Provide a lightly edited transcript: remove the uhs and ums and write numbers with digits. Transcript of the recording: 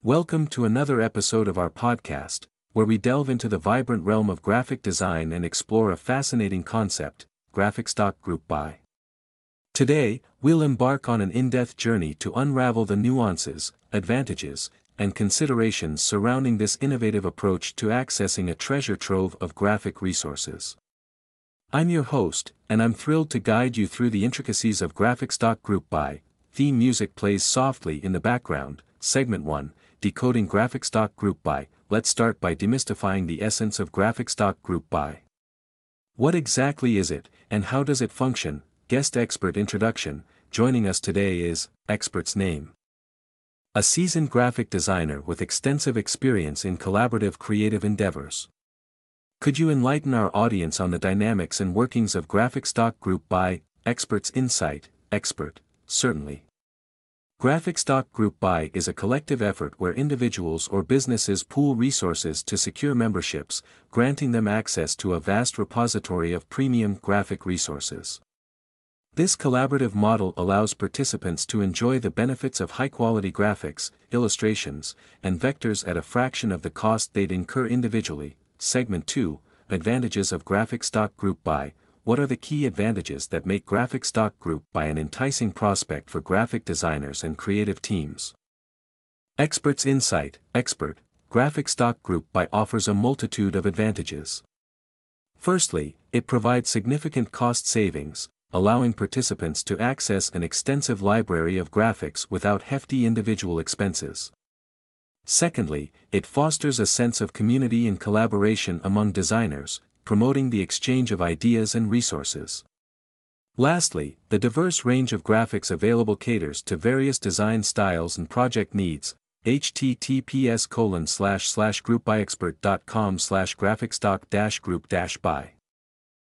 Welcome to another episode of our podcast, where we delve into the vibrant realm of graphic design and explore a fascinating concept, graphic stock group buy. Today, we'll embark on an in-depth journey to unravel the nuances, advantages, and considerations surrounding this innovative approach to accessing a treasure trove of graphic resources. I'm your host, and I'm thrilled to guide you through the intricacies of graphic stock group buy. Theme music plays softly in the background. Segment 1, Decoding Graphic Stock Group Buy. Let's start by demystifying the essence of graphic stock group buy. What exactly is it, and how does it function? Guest expert introduction. Joining us today is, expert's name. A seasoned graphic designer with extensive experience in collaborative creative endeavors. Could you enlighten our audience on the dynamics and workings of graphic stock group buy? Expert's insight. Expert, certainly. Graphic stock group buy is a collective effort where individuals or businesses pool resources to secure memberships, granting them access to a vast repository of premium graphic resources. This collaborative model allows participants to enjoy the benefits of high-quality graphics, illustrations, and vectors at a fraction of the cost they'd incur individually. Segment 2, Advantages of Graphic Stock Group Buy. What are the key advantages that make graphic stock group buy an enticing prospect for graphic designers and creative teams? Expert's insight. Expert, graphic stock group buy offers a multitude of advantages. Firstly, it provides significant cost savings, allowing participants to access an extensive library of graphics without hefty individual expenses. Secondly, it fosters a sense of community and collaboration among designers, promoting the exchange of ideas and resources. Lastly, the diverse range of graphics available caters to various design styles and project needs. https://groupbuyexpert.com/graphicstock-group-buy